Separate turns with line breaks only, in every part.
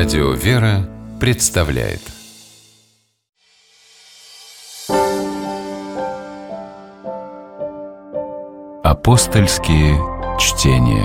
Радио «Вера» представляет Апостольские чтения.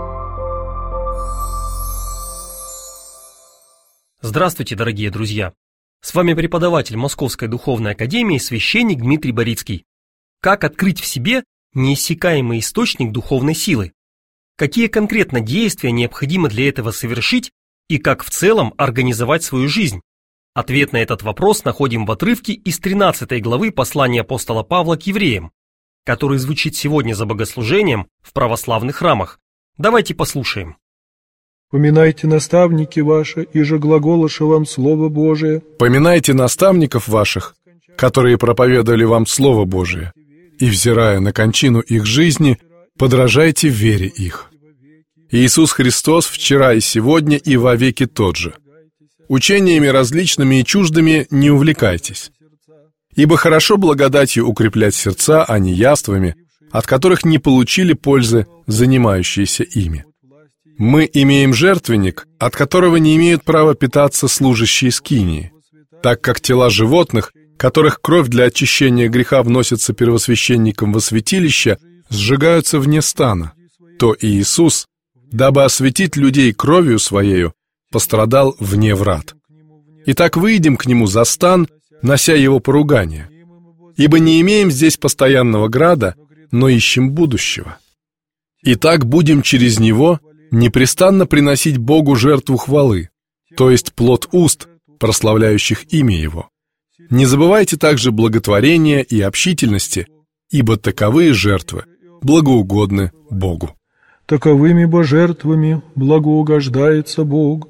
Здравствуйте, дорогие друзья! С вами преподаватель Московской Духовной Академии, священник Дмитрий Борицкий. Как открыть в себе неиссякаемый источник духовной силы? Какие конкретно действия необходимо для этого совершить и как в целом организовать свою жизнь? Ответ на этот вопрос находим в отрывке из 13 главы послания апостола Павла к евреям, который звучит сегодня за богослужением в православных храмах. Давайте послушаем.
«Поминайте наставники ваши, и же глаголоша вам Слово Божие».
«Поминайте наставников ваших, которые проповедовали вам Слово Божие, и, взирая на кончину их жизни, подражайте вере их. Иисус Христос вчера и сегодня и вовеки тот же. Учениями различными и чуждыми не увлекайтесь. Ибо хорошо благодатью укреплять сердца, а не яствами, от которых не получили пользы занимающиеся ими. Мы имеем жертвенник, от которого не имеют права питаться служащие скинии, так как тела животных, которых кровь для очищения греха вносится первосвященником во святилище, сжигаются вне стана, то и Иисус, дабы осветить людей кровью Своею, пострадал вне врат. Итак, выйдем к Нему за стан, нося Его поругание. Ибо не имеем здесь постоянного града, но ищем будущего. Итак, будем через Него непрестанно приносить Богу жертву хвалы, то есть плод уст, прославляющих имя Его. Не забывайте также благотворения и общительности, ибо таковые жертвы благоугодны Богу».
«Таковыми бо жертвами благоугождается Бог».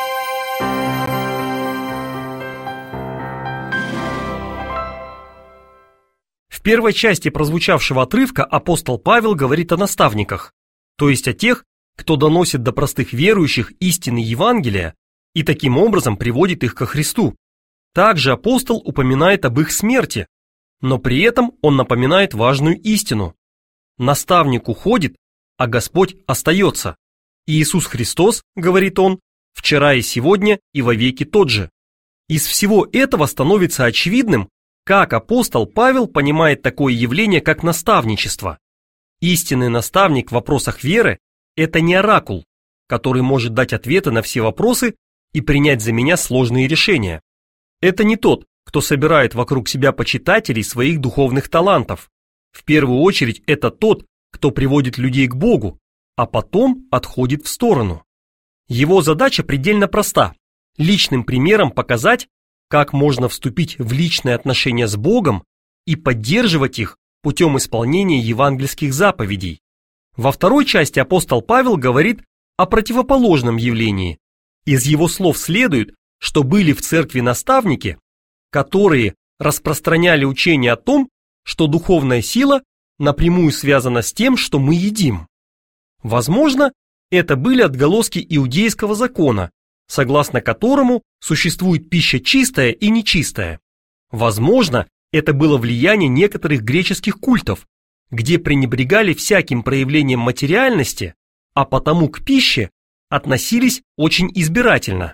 В первой части прозвучавшего отрывка апостол Павел говорит о наставниках, то есть о тех, кто доносит до простых верующих истины Евангелия и таким образом приводит их ко Христу. Также апостол упоминает об их смерти, но при этом он напоминает важную истину. Наставник уходит, а Господь остается. Иисус Христос, говорит он, вчера и сегодня и вовеки тот же. Из всего этого становится очевидным, как апостол Павел понимает такое явление, как наставничество. Истинный наставник в вопросах веры – это не оракул, который может дать ответы на все вопросы и принять за меня сложные решения. Это не тот, кто собирает вокруг себя почитателей своих духовных талантов. В первую очередь это тот, кто приводит людей к Богу, а потом отходит в сторону. Его задача предельно проста – личным примером показать, как можно вступить в личные отношения с Богом и поддерживать их путем исполнения евангельских заповедей. Во второй части апостол Павел говорит о противоположном явлении. Из его слов следует, что были в церкви наставники, которые распространяли учение о том, что духовная сила напрямую связана с тем, что мы едим. Возможно, это были отголоски иудейского закона, согласно которому существует пища чистая и нечистая. Возможно, это было влияние некоторых греческих культов, где пренебрегали всяким проявлением материальности, а потому к пище относились очень избирательно.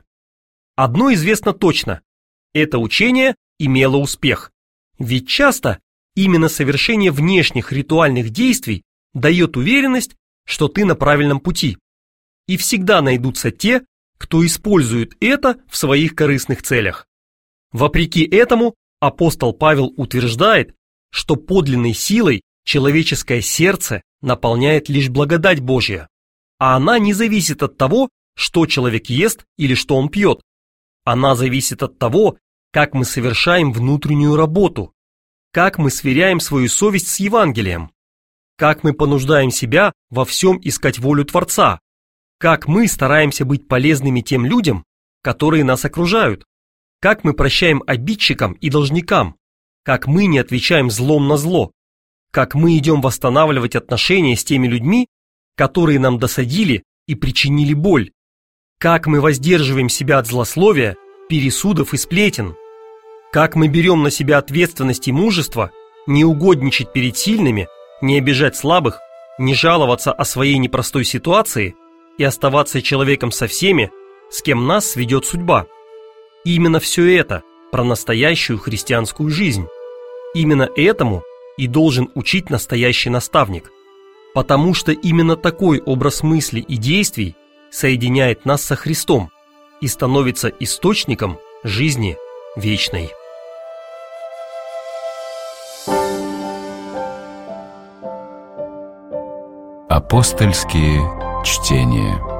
Одно известно точно – это учение имело успех, ведь часто именно совершение внешних ритуальных действий дает уверенность, что ты на правильном пути. И всегда найдутся те, кто использует это в своих корыстных целях. Вопреки этому апостол Павел утверждает, что подлинной силой человеческое сердце наполняет лишь благодать Божья, а она не зависит от того, что человек ест или что он пьет. Она зависит от того, как мы совершаем внутреннюю работу, как мы сверяем свою совесть с Евангелием, как мы понуждаем себя во всем искать волю Творца, как мы стараемся быть полезными тем людям, которые нас окружают, как мы прощаем обидчикам и должникам, как мы не отвечаем злом на зло, как мы идем восстанавливать отношения с теми людьми, которые нам досадили и причинили боль, как мы воздерживаем себя от злословия, пересудов и сплетен, как мы берем на себя ответственность и мужество не угодничать перед сильными, не обижать слабых, не жаловаться о своей непростой ситуации и оставаться человеком со всеми, с кем нас сведет судьба. И именно все это про настоящую христианскую жизнь. Именно этому и должен учить настоящий наставник. Потому что именно такой образ мысли и действий соединяет нас со Христом и становится источником жизни вечной.
Апостольские чтения.